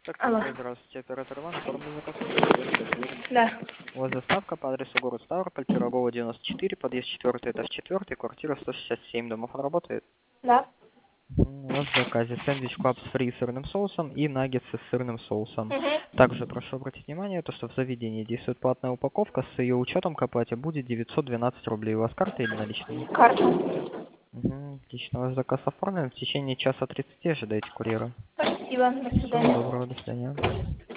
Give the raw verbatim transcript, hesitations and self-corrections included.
Алло. Так, здравствуйте, оператор Иван, оформлен заказ. Да. У вас доставка по адресу город Ставрополь, Пирогова девяносто четыре, подъезд четвертый, этаж четвертый, квартира сто шестьдесят семь. Домофон работает? Да. М, У вас в заказе сэндвич клаб с фри сырным соусом и наггетсы с сырным соусом. Угу. Также прошу обратить внимание, то, что в заведении действует платная упаковка, с ее учетом к оплате будет девятьсот двенадцать рублей. У вас карта или наличные? Карта. Угу, отлично, ваш заказ оформлен. В течение часа тридцати ожидайте курьера. Спасибо. До Всего свидания. доброго, до свидания.